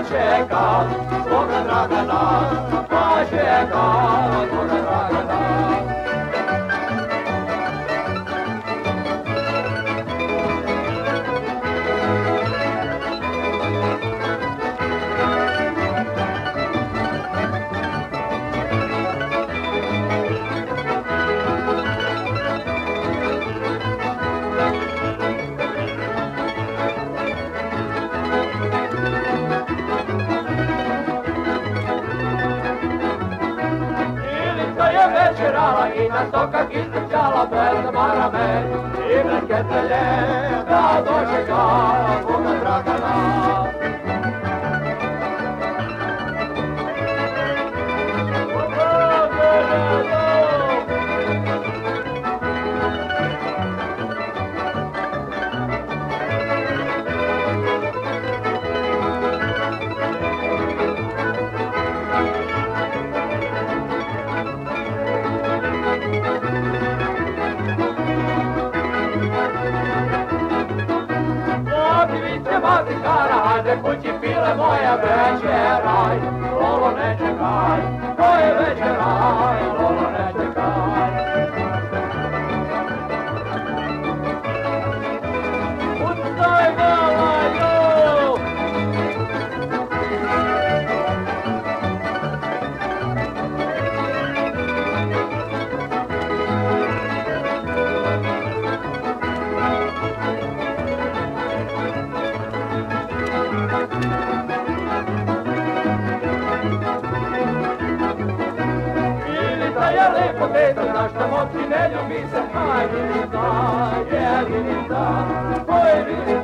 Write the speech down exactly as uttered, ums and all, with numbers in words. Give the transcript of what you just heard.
čekam svoga Dragana, pa čekam svoga Dragana. I na stokak istrčala bez marame i bez kecelje da dočekala svoga Dragana. Matikara, hajde kući pile moja večeraj, Lolo ne čekaj, moje večeraj, Lolo ne čekaj. Pucaj galaju! Poteto, znaš da moći ne ljubi se, hajde mi da, jedini da, pojedini